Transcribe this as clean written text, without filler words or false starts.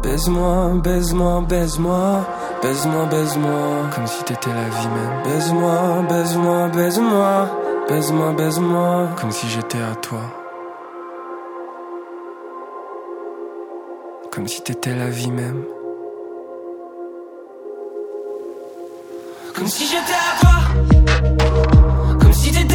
Baise-moi, baise-moi, baise-moi, baise-moi, baise-moi, comme si t'étais la vie même. Baise-moi, baise-moi, baise-moi, baise-moi, baise-moi, comme si j'étais à toi. Comme si t'étais la vie même. Comme si j'étais à toi. Comme si t'étais